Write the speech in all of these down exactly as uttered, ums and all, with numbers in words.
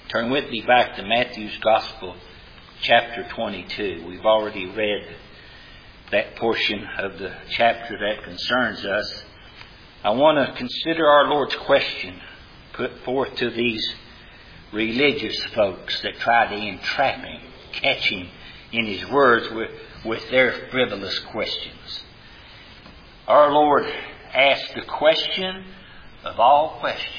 Turn with me back to Matthew's Gospel, chapter twenty-two. We've already read that portion of the chapter that concerns us. I want to consider our Lord's question put forth to these religious folks that try to entrap Him, catch Him in His words with, with their frivolous questions. Our Lord asked the question of all questions.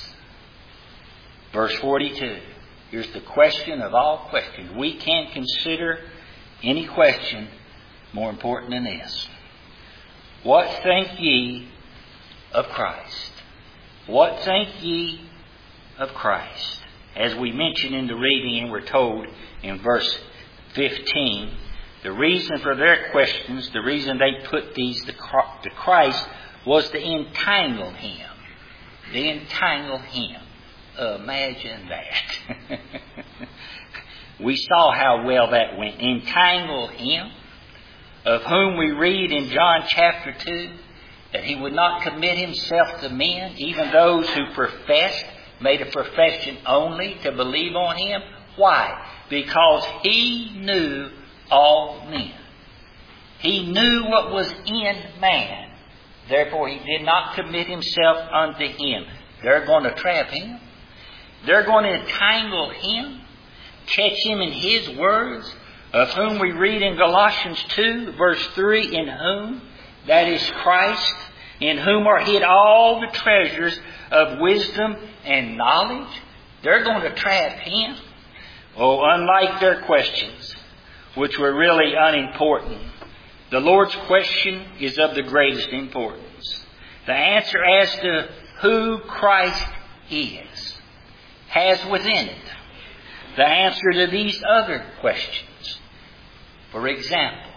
Verse forty-two. Here's the question of all questions. We can't consider any question more important than this. What think ye of Christ? What think ye of Christ? As we mentioned in the reading, and we're told in verse fifteen, the reason for their questions, the reason they put these to Christ, was to entangle Him. To entangle Him. Imagine that. We saw how well that went. Entangle Him, of whom we read in John chapter two, that He would not commit Himself to men, even those who professed, made a profession only to believe on Him. Why? Because He knew all men. He knew what was in man. Therefore He did not commit Himself unto him. They're going to trap Him. They're going to entangle Him, catch Him in His words, of whom we read in Galatians two, verse three, in whom, that is Christ, in whom are hid all the treasures of wisdom and knowledge. They're going to trap Him. Oh, unlike their questions, which were really unimportant, the Lord's question is of the greatest importance. The answer as to who Christ is has within it the answer to these other questions. For example,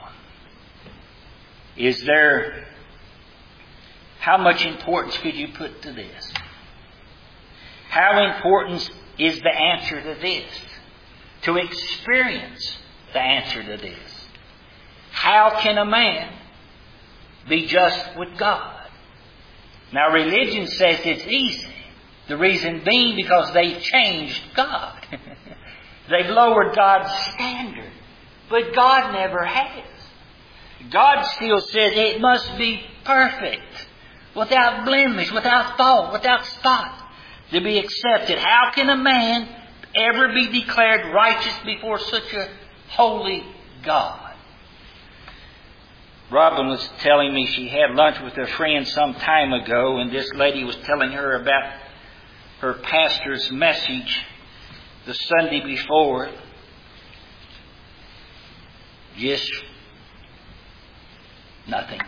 is there, how much importance could you put to this? How important is the answer to this? To experience the answer to this. How can a man be just with God? Now, religion says it's easy. The reason being because they've changed God. They've lowered God's standard. But God never has. God still says it must be perfect, without blemish, without fault, without spot, to be accepted. How can a man ever be declared righteous before such a holy God? Robin was telling me she had lunch with her friend some time ago, and this lady was telling her about her pastor's message the Sunday before. Just nothing.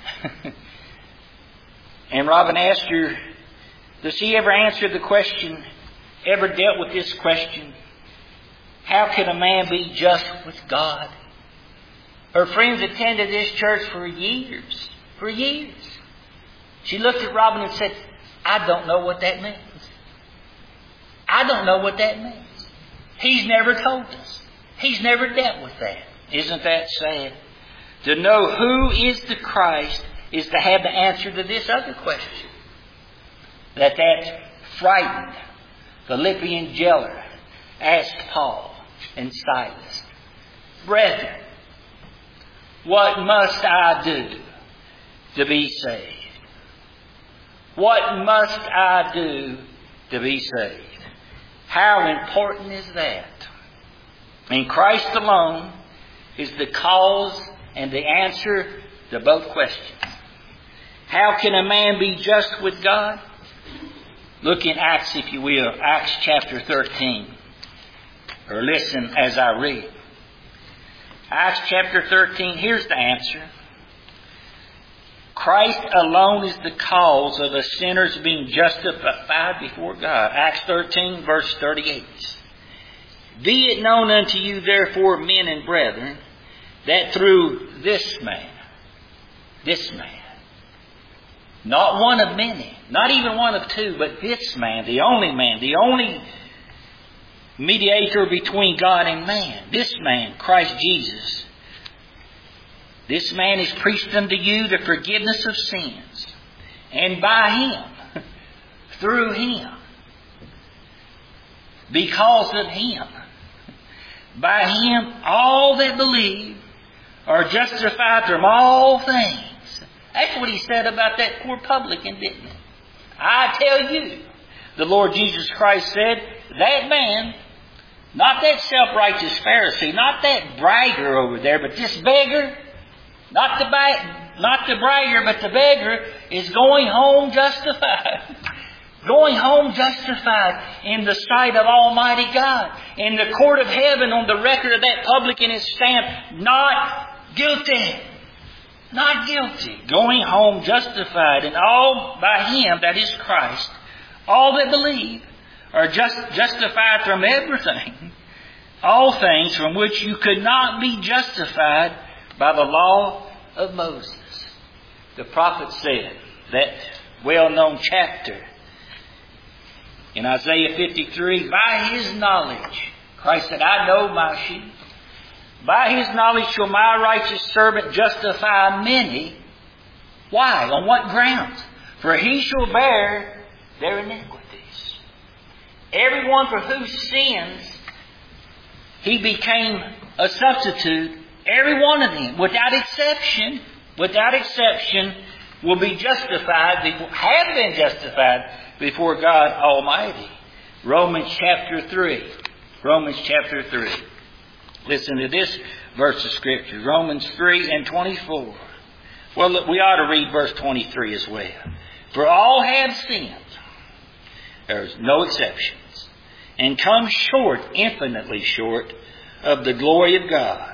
And Robin asked her, does he ever answer the question, ever dealt with this question? How can a man be just with God? Her friends attended this church for years. For years. She looked at Robin and said, I don't know what that means. I don't know what that means. He's never told us. He's never dealt with that. Isn't that sad? To know who is the Christ is to have the answer to this other question. That that frightened Philippian jailer asked Paul and Silas, brethren, what must I do to be saved? What must I do to be saved? How important is that? And Christ alone is the cause and the answer to both questions. How can a man be just with God? Look in Acts, if you will, Acts chapter thirteen. Or listen as I read. Acts chapter thirteen, here's the answer. Christ alone is the cause of a sinner's being justified before God. Acts thirteen, verse thirty-eight. Be it known unto you, therefore, men and brethren, that through this man, this man, not one of many, not even one of two, but this man, the only man, the only mediator between God and man, this man, Christ Jesus, this man is preached unto you the forgiveness of sins. And by Him, through Him, because of Him. By Him all that believe are justified from all things. That's what He said about that poor publican, didn't He? I tell you, the Lord Jesus Christ said, that man, not that self-righteous Pharisee, not that bragger over there, but this beggar, not the, ba- not the bragger, but the beggar, is going home justified. Going home justified in the sight of Almighty God. In the court of heaven, on the record of that publican is stamped, not guilty. Not guilty. Going home justified, and all by Him, that is Christ, all that believe are just justified from everything. All things from which you could not be justified by the law of Moses. The prophet said, that well-known chapter in Isaiah fifty-three, by His knowledge, Christ said, I know my sheep. By His knowledge shall my righteous servant justify many. Why? On what grounds? For He shall bear their iniquities. Everyone for whose sins He became a substitute, every one of them, without exception, without exception, will be justified, have been justified before God Almighty. Romans chapter three. Romans chapter three. Listen to this verse of Scripture. Romans three and twenty-four. Well, look, we ought to read verse twenty-three as well. For all have sinned. There's no exceptions. And come short, infinitely short, of the glory of God.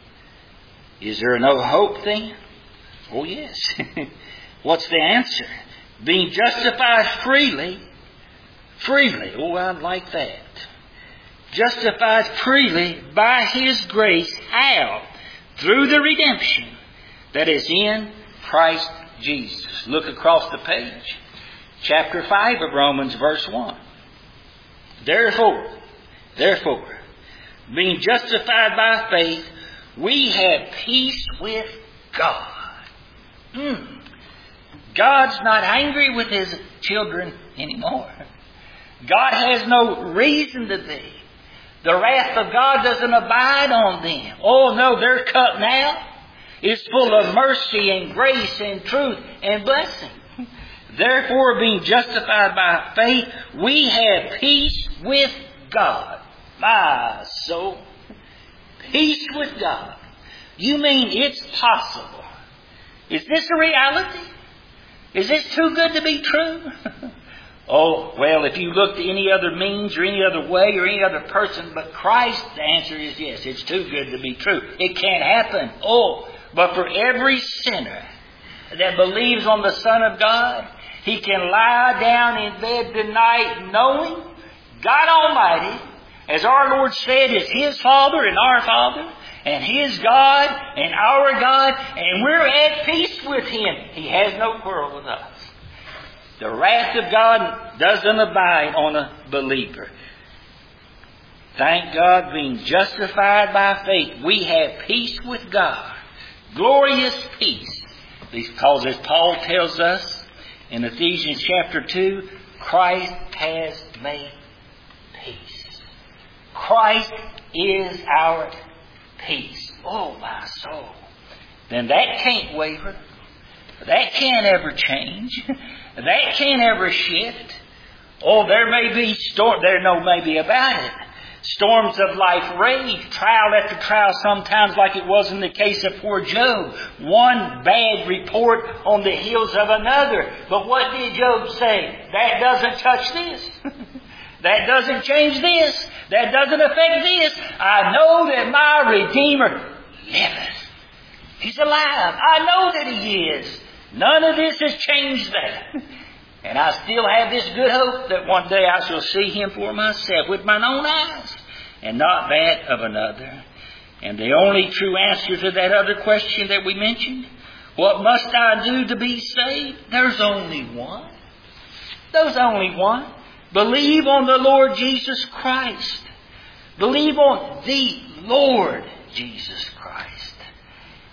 Is there no hope then? Oh yes. What's the answer? Being justified freely. Freely. Oh, I like that. Justified freely by His grace. How? Through the redemption that is in Christ Jesus. Look across the page. Chapter five of Romans, verse one. Therefore, therefore, being justified by faith, we have peace with God. Mm. God's not angry with His children anymore. God has no reason to be. The wrath of God doesn't abide on them. Oh no, their cup now is full of mercy and grace and truth and blessing. Therefore, being justified by faith, we have peace with God. My soul. Peace with God. You mean it's possible? Is this a reality? Is this too good to be true? Oh, well, if you look to any other means or any other way or any other person but Christ, the answer is yes, it's too good to be true. It can't happen. Oh, but for every sinner that believes on the Son of God, he can lie down in bed tonight knowing God Almighty, as our Lord said, is His Father and our Father, and His God and our God, and we're at peace with Him. He has no quarrel with us. The wrath of God doesn't abide on a believer. Thank God, being justified by faith, we have peace with God. Glorious peace. Because as Paul tells us in Ephesians chapter two, Christ has made peace. Christ is our peace. Oh, my soul. Then that can't waver. That can't ever change. That can't ever shift. Oh, there may be storm. There no maybe about it. Storms of life rage, trial after trial, sometimes like it was in the case of poor Job. One bad report on the heels of another. But what did Job say? That doesn't touch this. That doesn't change this. That doesn't affect this. I know that my Redeemer liveth. He's alive. I know that He is. None of this has changed that. And I still have this good hope that one day I shall see Him for myself with mine own eyes, and not that of another. And the only true answer to that other question that we mentioned, what must I do to be saved? There's only one. There's only one. Believe on the Lord Jesus Christ. Believe on the Lord Jesus Christ.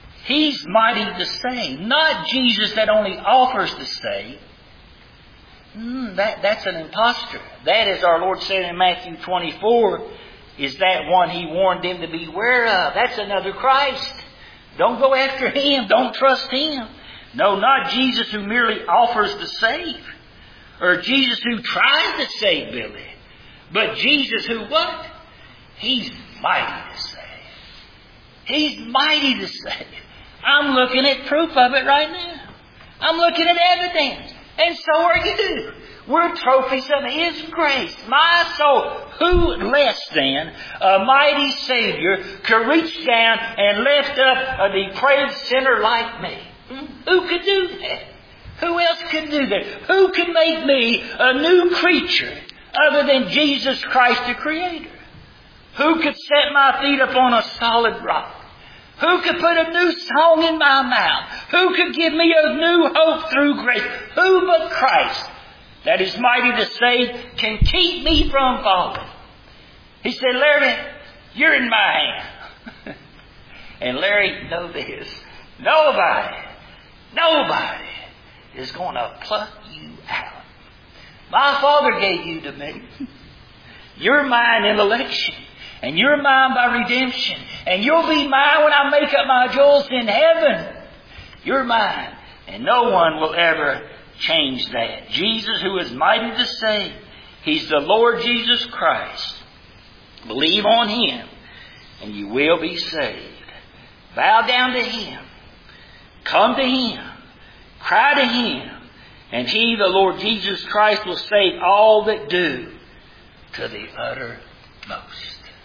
He's mighty to save. Not Jesus that only offers to save. Mm, that, that's an impostor. That, as our Lord said in Matthew twenty-four, is that one He warned them to beware of. That's another Christ. Don't go after Him. Don't trust Him. No, not Jesus who merely offers to save. Or Jesus who tries to save Billy. But Jesus who what? He's mighty to save. He's mighty to save. I'm looking at proof of it right now. I'm looking at evidence. And so are you. We're trophies of His grace. My soul, who less than a mighty Savior could reach down and lift up a depraved sinner like me? Who could do that? Who else could do that? Who could make me a new creature other than Jesus Christ the Creator? Who could set my feet upon a solid rock? Who could put a new song in my mouth? Who could give me a new hope through grace? Who but Christ, that is mighty to save, can keep me from falling? He said, Larry, you're in my hand. And Larry, know this. Nobody, nobody is going to pluck you out. My Father gave you to me. You're mine in election. And you're mine by redemption. And you'll be mine when I make up my jewels in heaven. You're mine. And no one will ever change that. Jesus, who is mighty to save. He's the Lord Jesus Christ. Believe on Him and you will be saved. Bow down to Him. Come to Him. Cry to Him. And He, the Lord Jesus Christ, will save all that do to the uttermost.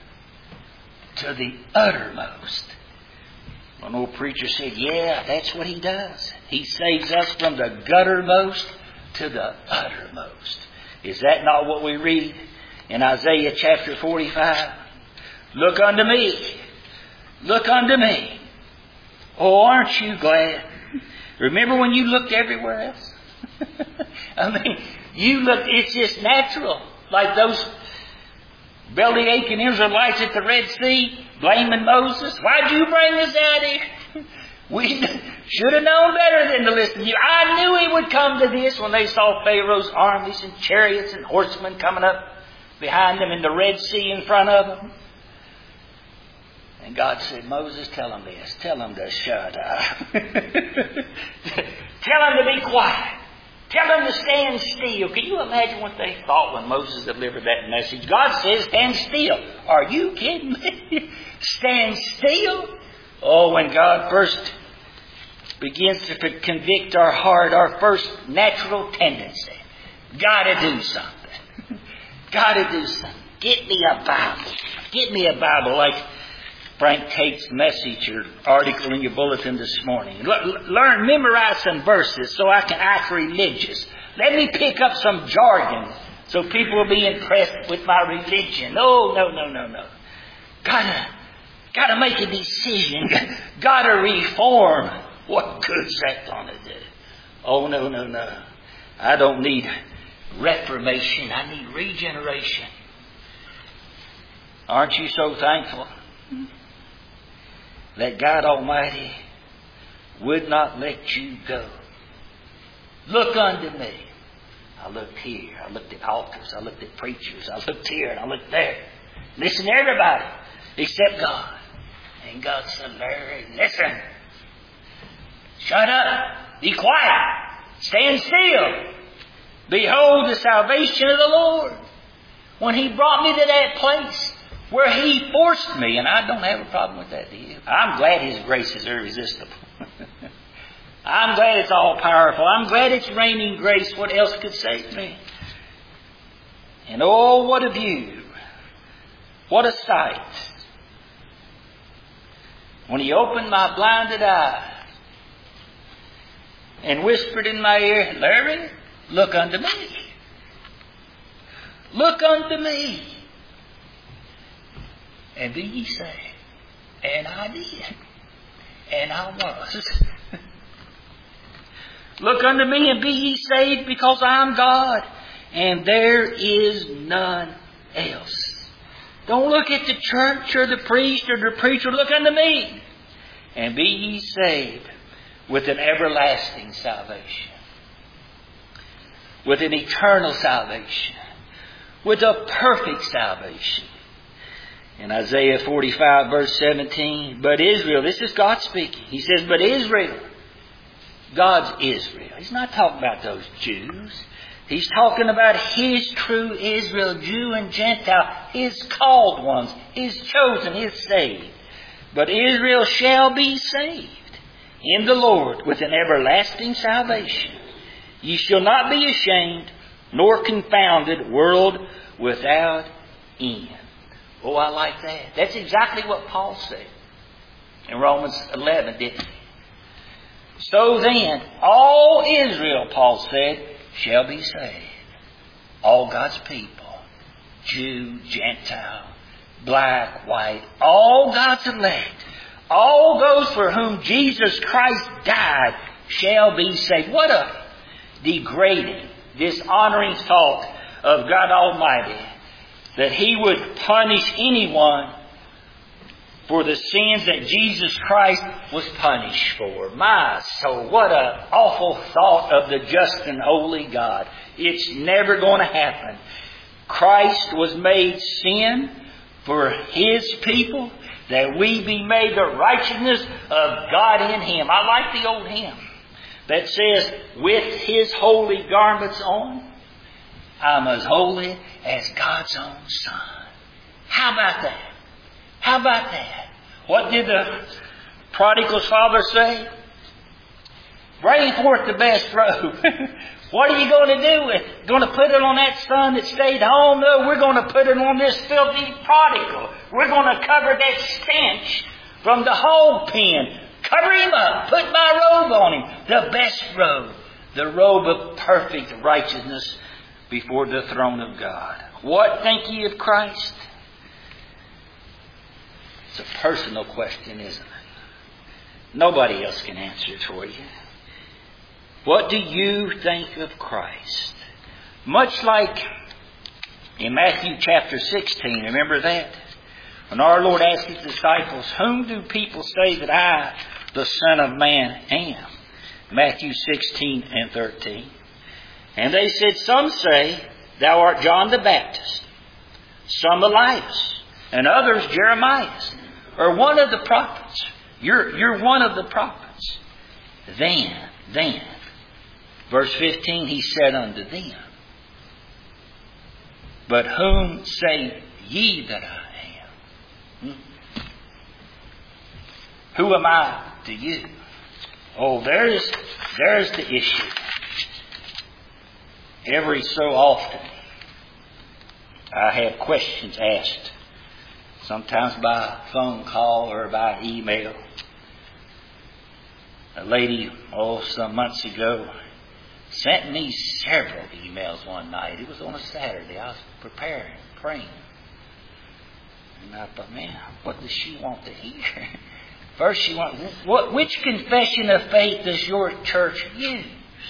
To the uttermost. An old preacher said, yeah, that's what He does. He saves us from the guttermost to the uttermost. Is that not what we read in Isaiah chapter forty-five? Look unto me. Look unto me. Oh, aren't you glad? Remember when you looked everywhere else? I mean, you look, it's just natural. Like those belly aching Israelites at the Red Sea, blaming Moses. Why'd you bring us out here? We should have known better than to listen to you. I knew He would come to this when they saw Pharaoh's armies and chariots and horsemen coming up behind them and the Red Sea in front of them. And God said, Moses, tell them this. Tell them to shut up. Tell them to be quiet. Tell them to stand still. Can you imagine what they thought when Moses delivered that message? God says, stand still. Are you kidding me? Stand still? Oh, when God first begins to convict our heart, our first natural tendency, gotta do something. Gotta do something. Get me a Bible. Get me a Bible like Frank Tate's message or article in your bulletin this morning. Learn, memorize some verses so I can act religious. Let me pick up some jargon so people will be impressed with my religion. No, no, no, no, no. Gotta, gotta make a decision. Gotta reform. What good's that gonna do? Oh, no, no, no. I don't need reformation. I need regeneration. Aren't you so thankful that God Almighty would not let you go? Look unto me. I looked here. I looked at altars. I looked at preachers. I looked here and I looked there. Listen to everybody except God. And God said, Larry, listen. Shut up. Be quiet. Stand still. Behold the salvation of the Lord. When He brought me to that place where He forced me, and I don't have a problem with that, do you? I'm glad His grace is irresistible. I'm glad it's all powerful. I'm glad it's raining grace. What else could save me? And oh, what a view. What a sight. When He opened my blinded eyes and whispered in my ear, Larry, look unto me. Look unto me. And be ye saved. And I did. And I was. Look unto me and be ye saved, because I am God, and there is none else. Don't look at the church or the priest or the preacher. Look unto me and be ye saved with an everlasting salvation. with an eternal salvation, with a perfect salvation. In Isaiah forty-five verse seventeen, but Israel, this is God speaking. He says, but Israel, God's Israel. He's not talking about those Jews. He's talking about His true Israel, Jew and Gentile, His called ones, His chosen, His saved. But Israel shall be saved in the Lord with an everlasting salvation. Ye shall not be ashamed, nor confounded, world without end. Oh, I like that. That's exactly what Paul said in Romans eleven, didn't he? So then, all Israel, Paul said, shall be saved. All God's people, Jew, Gentile, black, white, all God's elect, all those for whom Jesus Christ died shall be saved. What a degrading, dishonoring thought of God Almighty, that He would punish anyone for the sins that Jesus Christ was punished for. My soul, what an awful thought of the just and holy God. It's never going to happen. Christ was made sin for His people, that we be made the righteousness of God in Him. I like the old hymn that says, with His holy garments on, I'm as holy as God's own Son. How about that? How about that? What did the prodigal's father say? Bring forth the best robe. What are you going to do with it? Going to put it on that son that stayed home? No, we're going to put it on this filthy prodigal. We're going to cover that stench from the hog pen. Cover him up. Put my robe on him. The best robe. The robe of perfect righteousness before the throne of God. What think ye of Christ? It's a personal question, isn't it? Nobody else can answer it for you. What do you think of Christ? Much like in Matthew chapter sixteen, remember that? When our Lord asked His disciples, whom do people say that I, the Son of Man, am? Matthew sixteen and thirteen. And they said, some say, thou art John the Baptist, some Elias, and others Jeremiah, or one of the prophets. You're, you're one of the prophets. Then, then, verse fifteen, He said unto them, but whom say ye that I am? Hmm? Who am I to you? Oh, there's, there's the issue. Every so often, I have questions asked, sometimes by phone call or by email. A lady, oh, some months ago, sent me several emails one night. It was on a Saturday. I was preparing, praying. And I thought, man, what does she want to hear? First, she wants, what, which confession of faith does your church use?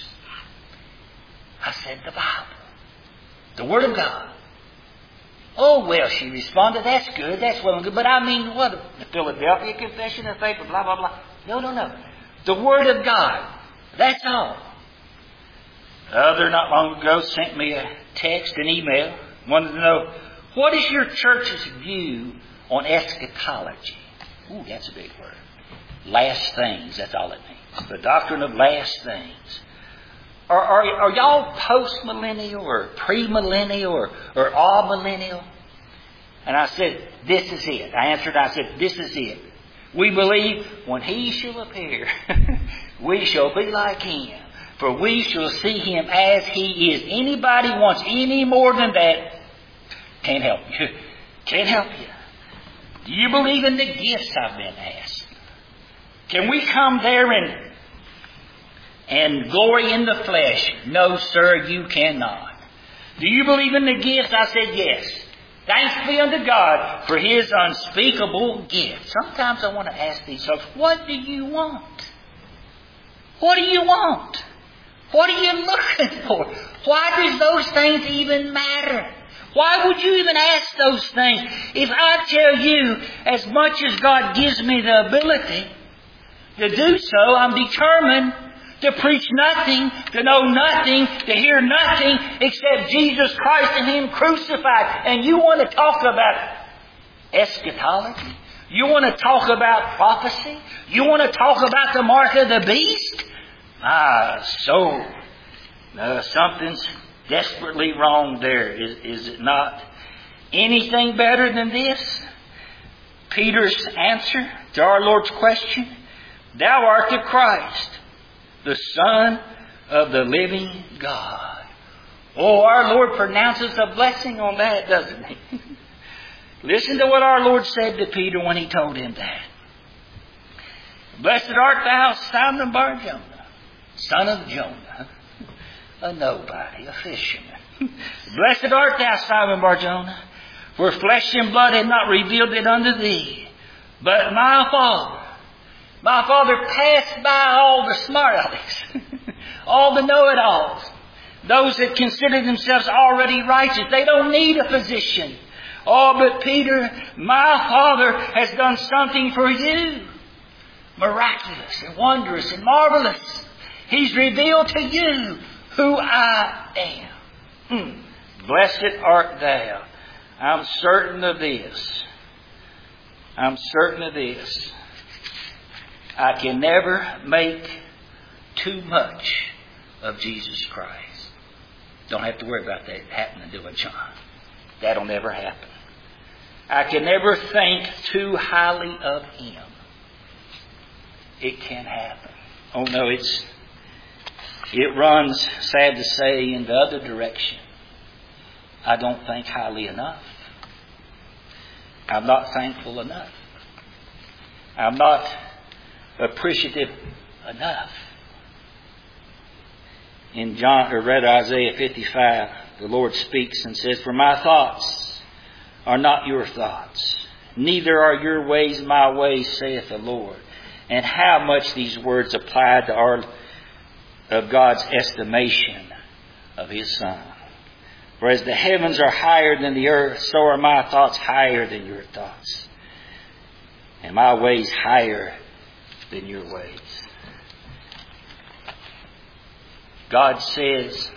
I said, the Bible. The Word of God. Oh, well, she responded, that's good, that's well and good. But I mean, what? The Philadelphia Confession of Faith, blah, blah, blah. No, no, no. The Word of God. That's all. The other, not long ago, sent me a text, an email, wanted to know, what is your church's view on eschatology? Ooh, that's a big word. Last things, that's all it means. The doctrine of last things. Are, are, are y'all post-millennial or pre-millennial or, or all-millennial? And I said, this is it. I answered, I said, this is it. We believe when He shall appear, we shall be like Him. For we shall see Him as He is. Anybody wants any more than that, can't help you. Can't help you. Do you believe in the gifts, I've been asked? Can we come there and and glory in the flesh? No, sir, you cannot. Do you believe in the gifts? I said yes. Thanks be unto God for His unspeakable gift. Sometimes I want to ask these folks, what do you want? What do you want? What are you looking for? Why does those things even matter? Why would you even ask those things? If I tell you, as much as God gives me the ability to do so, I'm determined to preach nothing, to know nothing, to hear nothing except Jesus Christ and Him crucified. And you want to talk about eschatology? You want to talk about prophecy? You want to talk about the mark of the beast? Ah, so uh, something's desperately wrong there, is, is it not? Anything better than this? Peter's answer to our Lord's question, Thou art the Christ, the Son of the living God. Oh, our Lord pronounces a blessing on that, doesn't He? Listen to what our Lord said to Peter when He told him that. Blessed art thou, Simon Bar-Jonah, son of Jonah, a nobody, a fisherman. Blessed art thou, Simon Bar-Jonah, for flesh and blood had not revealed it unto thee, but my Father. My Father passed by all the smart alecks, all the know-it-alls, those that consider themselves already righteous. They don't need a physician. Oh, but Peter, my Father has done something for you. Miraculous and wondrous and marvelous. He's revealed to you who I am. Hmm. Blessed art thou. I'm certain of this. I'm certain of this. I can never make too much of Jesus Christ. Don't have to worry about that happening, do it, John? That'll never happen. I can never think too highly of Him. It can happen. Oh no, it's it runs, sad to say, in the other direction. I don't think highly enough. I'm not thankful enough. I'm not appreciative enough. In John, or rather Isaiah fifty-five, the Lord speaks and says, For my thoughts are not your thoughts, neither are your ways my ways, saith the Lord. And how much these words apply to our of God's estimation of His Son. For as the heavens are higher than the earth, so are my thoughts higher than your thoughts, and my ways higher than your ways. God says,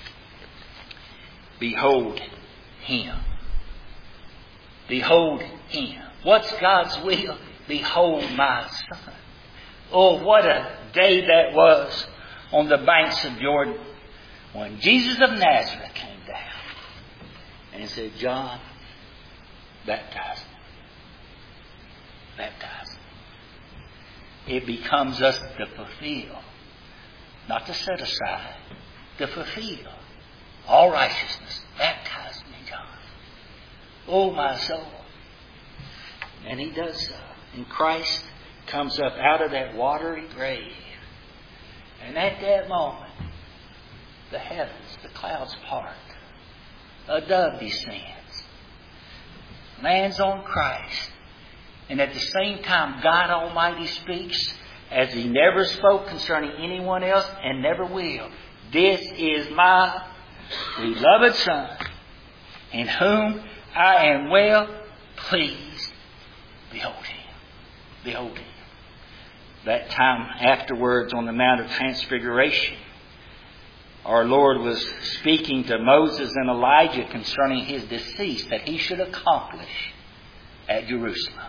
Behold Him. Behold Him. What's God's will? Behold my Son. Oh, what a day that was on the banks of Jordan when Jesus of Nazareth came down and said, John, baptize me. Baptize me. It becomes us to fulfill, not to set aside, to fulfill all righteousness. Baptize me, John. Oh, my soul. And He does so. And Christ comes up out of that watery grave. And at that moment, the heavens, the clouds part. A dove descends. Lands on Christ. And at the same time, God Almighty speaks as He never spoke concerning anyone else and never will. This is my beloved Son, in whom I am well pleased. Behold Him. Behold Him. That time afterwards on the Mount of Transfiguration, our Lord was speaking to Moses and Elijah concerning His decease that He should accomplish at Jerusalem.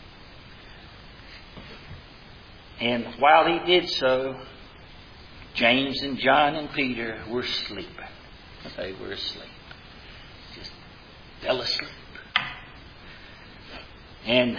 And while He did so, James and John and Peter were sleeping. They were asleep. Just fell asleep. And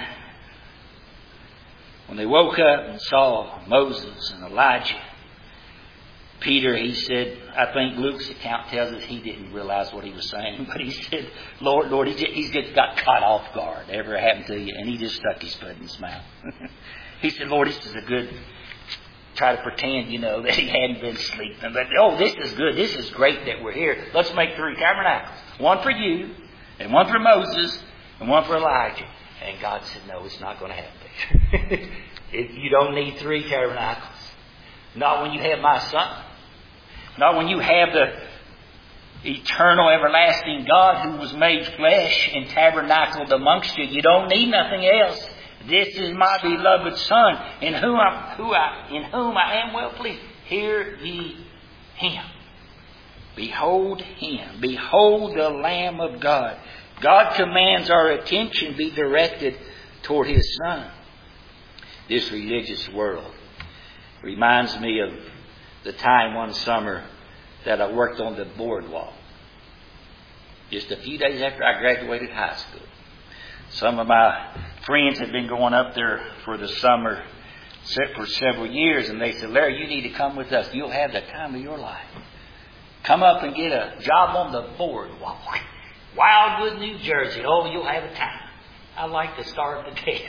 when they woke up and saw Moses and Elijah, Peter, he said, I think Luke's account tells us he didn't realize what he was saying, but he said, Lord, Lord, he's just, he's just got caught off guard. Ever happened to you? And he just stuck his foot in his mouth. He said, Lord, this is a good, try to pretend, you know, that he hadn't been sleeping. But, oh, this is good. This is great that we're here. Let's make three tabernacles. One for you, and one for Moses, and one for Elijah. And God said, no, it's not going to happen. it, you don't need three tabernacles. Not when you have my Son. Not when you have the eternal, everlasting God who was made flesh and tabernacled amongst you. You don't need nothing else. This is my beloved Son, in whom I, who I, in whom I am well pleased. Hear ye Him. Behold Him. Behold the Lamb of God. God commands our attention be directed toward His Son. This religious world reminds me of the time one summer that I worked on the boardwalk. Just a few days after I graduated high school. Some of my friends had been going up there for the summer for several years, and they said, Larry, you need to come with us. You'll have the time of your life. Come up and get a job on the boardwalk. Wildwood, New Jersey. Oh, you'll have a time. I like to start the day.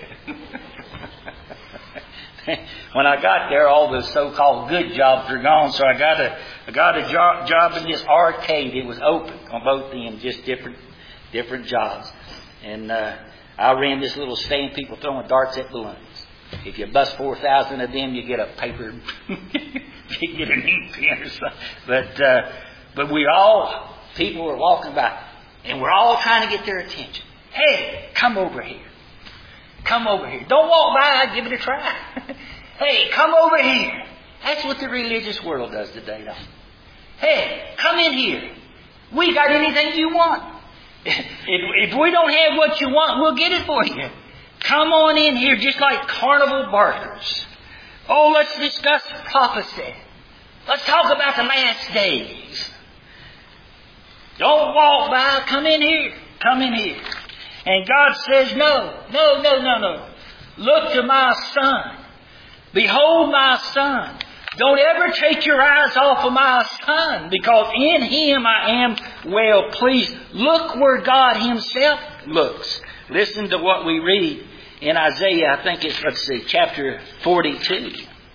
When I got there, all the so-called good jobs were gone, so I got a I got a job, job in this arcade. It was open on both ends, just different different jobs. And uh, I ran this little stand, people throwing darts at balloons. If you bust four thousand of them, you get a paper, you get an ink pen or something. But uh, but we all people were walking by, and we're all trying to get their attention. Hey, come over here. Come over here. Don't walk by. Give it a try. Hey, come over here. That's what the religious world does today, though. Hey, come in here. We got anything you want. If, if we don't have what you want, we'll get it for you. Come on in here just like carnival barkers. Oh, let's discuss prophecy. Let's talk about the last days. Don't walk by. Come in here. Come in here. And God says, no, no, no, no, no. Look to my Son. Behold my Son. Don't ever take your eyes off of my Son, because in Him I am well pleased. Look where God Himself looks. Listen to what we read in Isaiah, I think it's, let's see, chapter forty-two.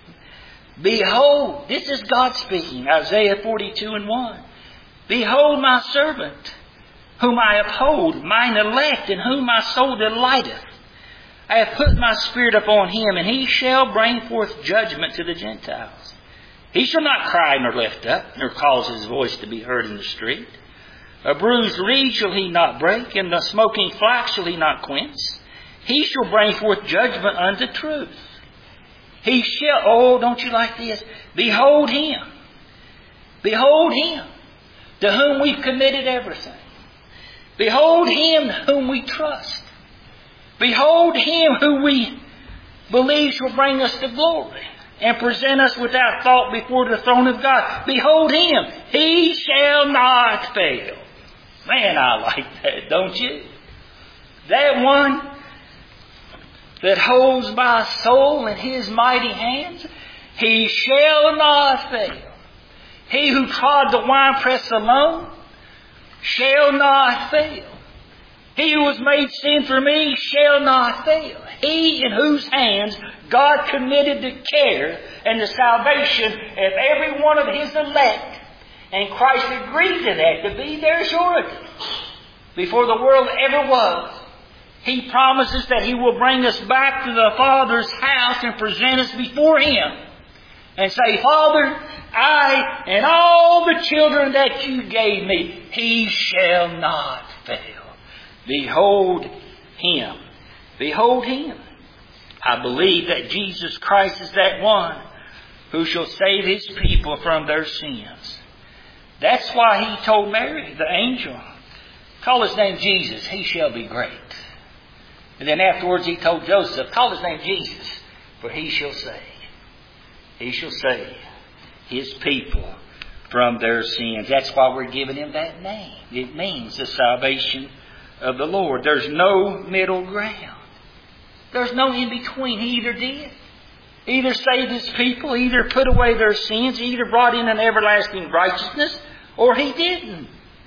Behold, this is God speaking, Isaiah forty-two and one. Behold my servant, whom I uphold, mine elect, in whom my soul delighteth. I have put my spirit upon him, and he shall bring forth judgment to the Gentiles. He shall not cry nor lift up, nor cause his voice to be heard in the street. A bruised reed shall he not break, and the smoking flax shall he not quench. He shall bring forth judgment unto truth. He shall, oh, don't you like this? Behold him. Behold him, to whom we've committed everything. Behold him whom we trust. Behold him who we believe shall bring us to glory and present us without fault before the throne of God. Behold him. He shall not fail. Man, I like that, don't you? That one that holds my soul in his mighty hands, he shall not fail. He who trod the winepress alone shall not fail. He who was made sin for me shall not fail. He in whose hands God committed the care and the salvation of every one of his elect. And Christ agreed to that, to be their surety. Before the world ever was, He promises that He will bring us back to the Father's house and present us before Him. And say, Father, I and all the children that you gave me, He shall not fail. Behold Him. Behold Him. I believe that Jesus Christ is that one who shall save His people from their sins. That's why He told Mary, the angel, call His name Jesus, He shall be great. And then afterwards He told Joseph, call His name Jesus, for He shall save. He shall save His people from their sins. That's why we're giving Him that name. It means the salvation of the Lord. There's no middle ground. There's no in between. He either did. He either saved His people, He either put away their sins, He either brought in an everlasting righteousness, or He didn't.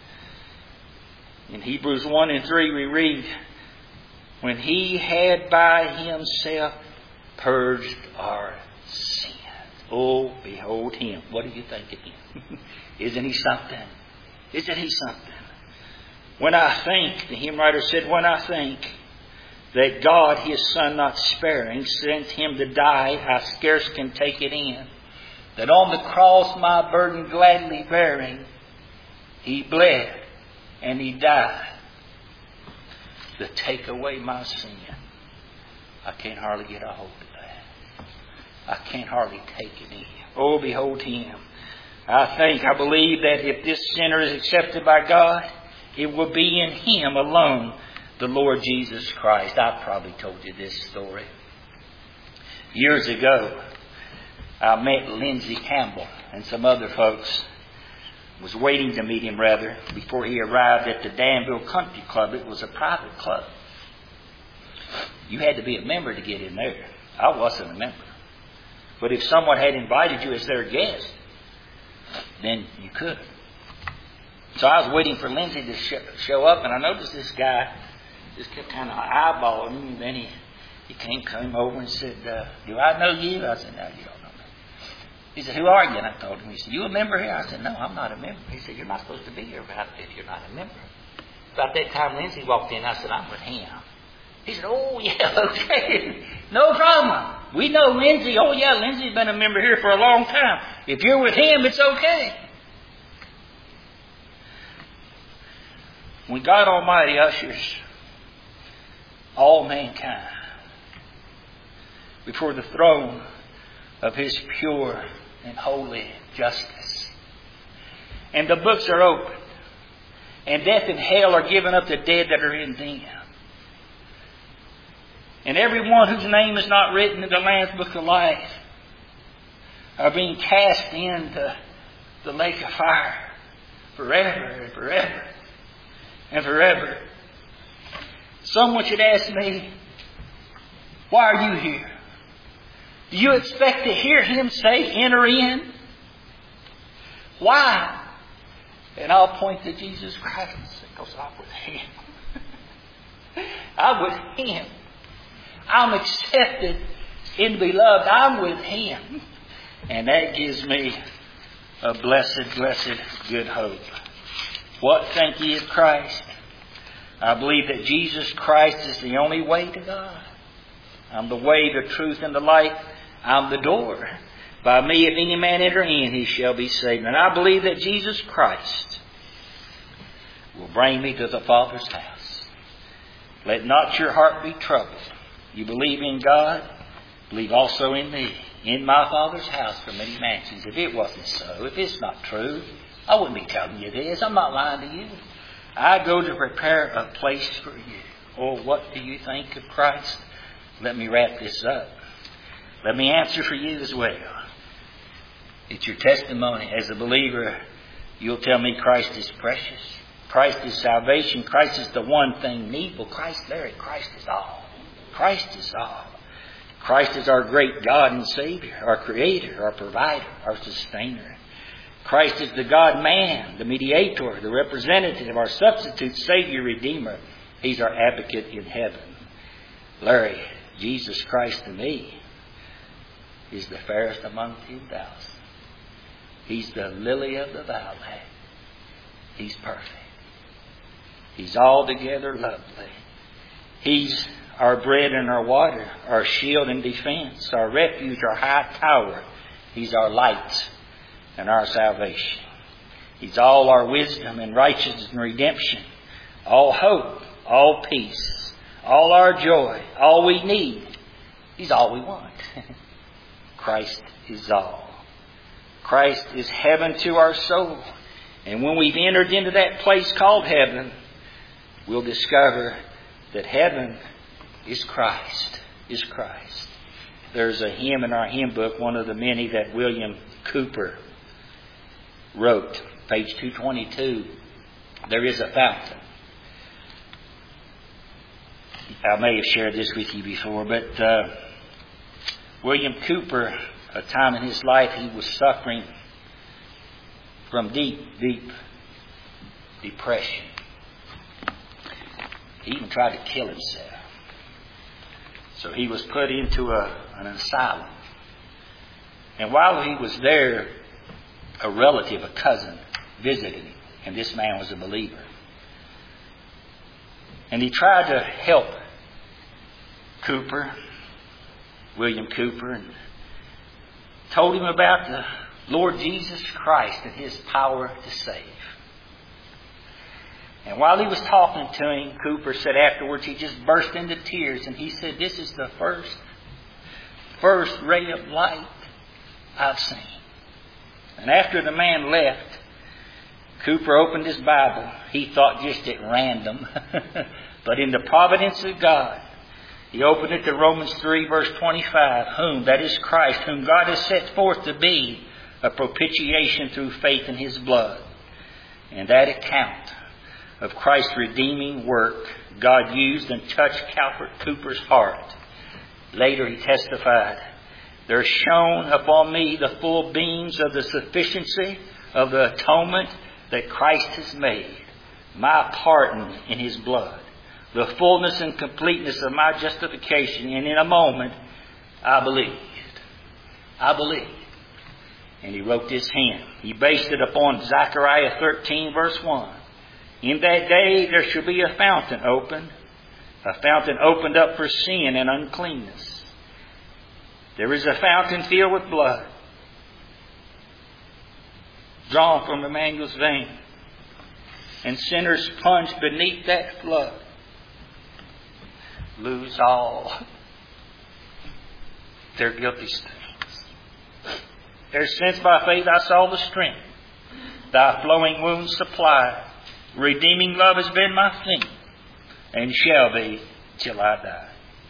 In Hebrews one and three we read, when He had by Himself purged our sins. Oh, behold Him. What do you think of Him? Isn't He something? Isn't He something? When I think, the hymn writer said, when I think that God, His Son not sparing, sent Him to die, I scarce can take it in. That on the cross my burden gladly bearing, He bled and He died to take away my sin. I can't hardly get a hold of that. I can't hardly take it in. Oh, behold Him. I think, I believe that if this sinner is accepted by God, it will be in Him alone, the Lord Jesus Christ. I've probably told you this story. Years ago, I met Lindsay Campbell and some other folks. Was waiting to meet him, rather, before he arrived at the Danville Country Club. It was a private club. You had to be a member to get in there. I wasn't a member. But if someone had invited you as their guest, then you could. So I was waiting for Lindsay to sh- show up, and I noticed this guy just kept kind of eyeballing me. And then he, he came, came over and said, uh, do I know you? I said, no, you don't know me. He said, who are you? And I told him. He said, you a member here? I said, no, I'm not a member. He said, you're not supposed to be here if you're not a member. About that time, Lindsay walked in. I said, I'm with him. He said, oh, yeah, okay. No problem. We know Lindsay. Oh, yeah, Lindsay's been a member here for a long time. If you're with him, it's okay. When God Almighty ushers all mankind before the throne of His pure and holy justice, and the books are opened, and death and hell are given up to dead that are in them, and everyone whose name is not written in the Lamb's Book of Life are being cast into the lake of fire forever and forever and forever. Someone should ask me, why are you here? Do you expect to hear Him say, enter in? Why? And I'll point to Jesus Christ, because I'm with Him. I'm with Him. I'm accepted in the beloved. I'm with Him. And that gives me a blessed, blessed good hope. What think ye of Christ? I believe that Jesus Christ is the only way to God. I'm the way, the truth, and the light. I'm the door. By me, if any man enter in, he shall be saved. And I believe that Jesus Christ will bring me to the Father's house. Let not your heart be troubled. You believe in God, believe also in me. In my Father's house are many mansions. If it wasn't so, if it's not true, I wouldn't be telling you this. I'm not lying to you. I go to prepare a place for you. Oh, what do you think of Christ? Let me wrap this up. Let me answer for you as well. It's your testimony. As a believer, you'll tell me Christ is precious. Christ is salvation. Christ is the one thing needful. Christ, Larry, Christ is all. Christ is all. Christ is our great God and Savior, our Creator, our Provider, our Sustainer. Christ is the God-man, the mediator, the representative, our substitute, Savior, Redeemer. He's our advocate in heaven. Larry, Jesus Christ to me is the fairest among ten thousand. He's the lily of the valley. He's perfect. He's altogether lovely. He's our bread and our water, our shield and defense, our refuge, our high tower. He's our light and our salvation. He's all our wisdom and righteousness and redemption, all hope, all peace, all our joy, all we need. He's all we want. Christ is all. Christ is heaven to our soul. And when we've entered into that place called heaven, we'll discover that heaven is Christ, is Christ. There's a hymn in our hymn book, one of the many that William Cooper wrote, page two twenty-two. There is a fountain. I may have shared this with you before, but uh, William Cooper, a time in his life he was suffering from deep, deep depression. He even tried to kill himself. So he was put into a, an asylum. And while he was there, a relative, a cousin, visited him. And this man was a believer. And he tried to help Cooper, William Cooper, and told him about the Lord Jesus Christ and His power to save. And while he was talking to him, Cooper said afterwards, he just burst into tears. And he said, this is the first, first ray of light I've seen. And after the man left, Cooper opened his Bible. He thought just at random. But in the providence of God, he opened it to Romans three, verse twenty-five. Whom, that is Christ, whom God has set forth to be a propitiation through faith in His blood. And that account of Christ's redeeming work God used and touched Calvert Cooper's heart. Later he testified, there shone upon me the full beams of the sufficiency of the atonement that Christ has made, my pardon in His blood, the fullness and completeness of my justification. And in a moment, I believed. I believed. And he wrote this hymn. He based it upon Zechariah thirteen, verse one. In that day there shall be a fountain opened, a fountain opened up for sin and uncleanness. There is a fountain filled with blood, drawn from Emmanuel's vein, and sinners plunged beneath that flood lose all their guilty stains. There since by faith I saw the strength Thy flowing wounds supply. Redeeming love has been my theme, and shall be till I die.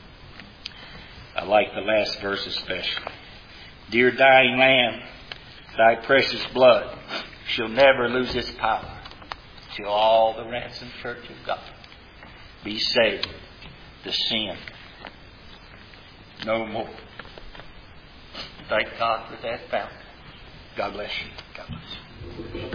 I like the last verse especially. Dear dying Lamb, Thy precious blood shall never lose its power till all the ransomed church of God be saved to sin no more. Thank God for that fountain. God bless you. God bless you.